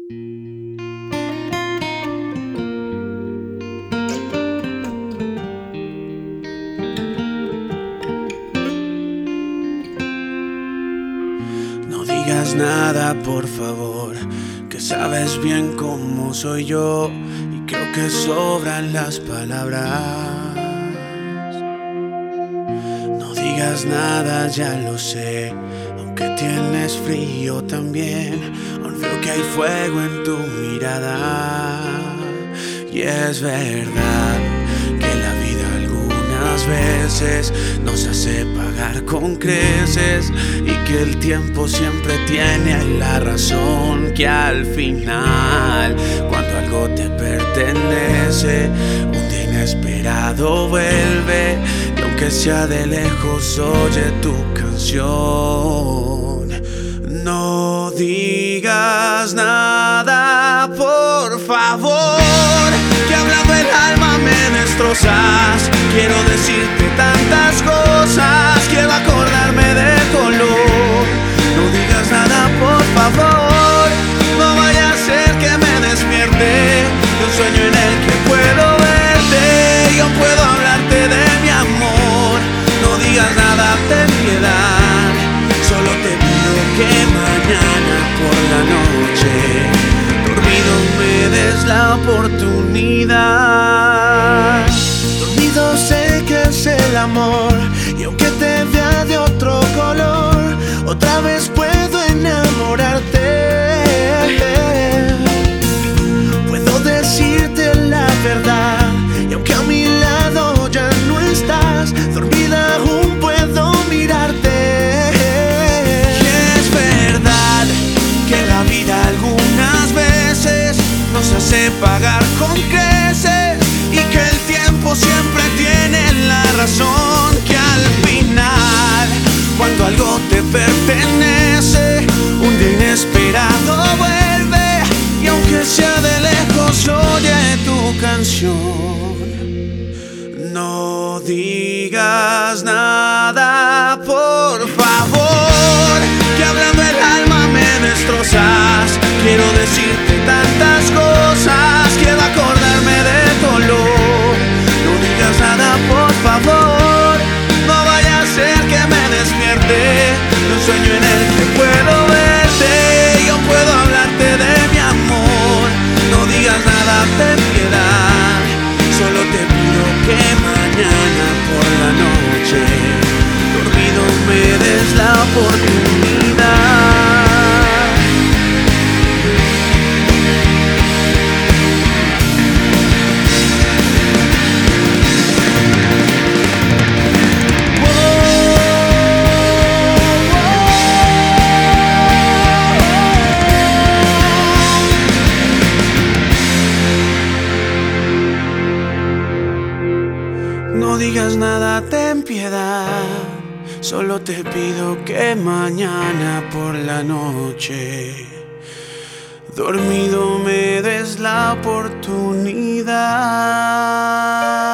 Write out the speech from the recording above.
No digas nada, por favor, que sabes bien cómo soy yo y creo que sobran las palabras. No digas nada, ya lo sé, aunque tienes frío también, aún veo que hay fuego en tu mirada. Y es verdad que la vida algunas veces nos hace pagar con creces y que el tiempo siempre tiene la razón, que al final, cuando algo te pertenece, un día inesperado vuelve y aunque sea de lejos oye tu canción. No digas nada, por favor, que hablando el alma me destrozas. Quiero decirte tantas cosas, quiero acordarme de color. No digas nada, por favor, no vaya a ser que me despierte de un sueño en el que puedo verte y aún puedo hablarte de mi amor. No digas nada, ten piedad, solo te pido que mañana por la noche, dormido, me des la oportunidad. Dormido sé que es el amor, y aunque te vea de otro color, otra vez puedo enamorarte. Puedo decirte la verdad, y aunque a mi lado ya no estás, dormida aún puedo mirarte. Y es verdad que la vida algunas veces nos hace pagar con creces y que el tiempo siempre tiene la razón, que al final, cuando algo te pertenece, un día inesperado vuelve y aunque sea de lejos oye tu canción. No digas nada, por favor, que hablando el alma me destrozas. Quiero decirte tantas cosas, quiero acordarme de color. No digas nada, por favor, no vaya a ser que me despierte de un sueño en el que puedo verte y aún puedo hablarte de mi amor. No digas nada, ten piedad, solo te pido que mañana por la noche, dormido, me des la oportunidad. No digas nada, ten piedad, solo te pido que mañana por la noche, dormido, me des la oportunidad.